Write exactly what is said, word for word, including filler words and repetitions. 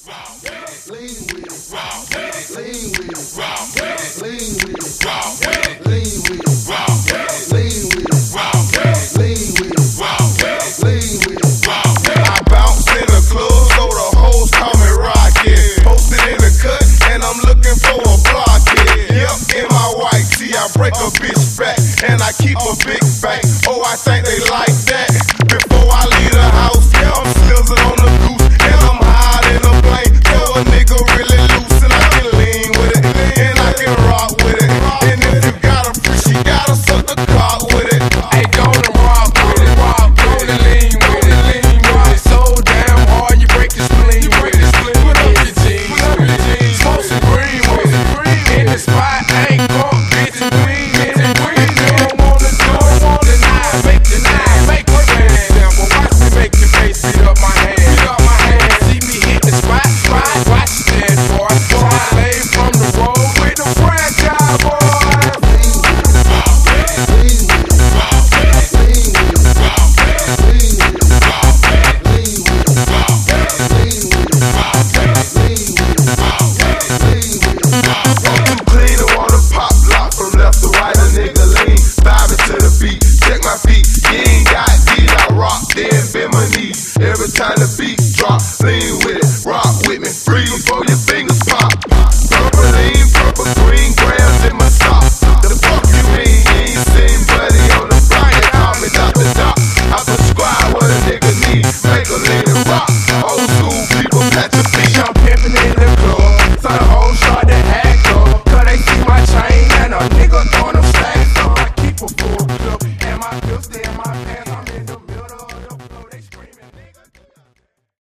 Lean with it, lean with it, lean with it, lean with it, lean with it, lean with it, lean with it. I bounce in the club, so the hoes call me Rocket. Posted in the cut, and I'm looking for a blockhead. Yep, in my white tee, I break a bitch back, and I keep a big bank. Oh, I think they like that. Before I leave the house, yeah, I'm slizzing on the goose, and I'm high in a plane. So a nigga really loose, and I can lean with it, and I can rock with it. And if you got a freak, she gotta suck the cock with it. Hey, go to rock with it, rock, go to lean with it, lean with it. So damn hard, you break the spleen with it. Put up your jeans with it, smoke some green with it. In the spot, ain't gon' get it clean, get it clean. You don't wanna do it, wanna deny, make deny, make her hand down. But watch me make your face sit up my hand, sit up my hand. See me hit the spot, spot, watch that boy. Try lay from the road with the franchise boy. Every time the beat drop, lean with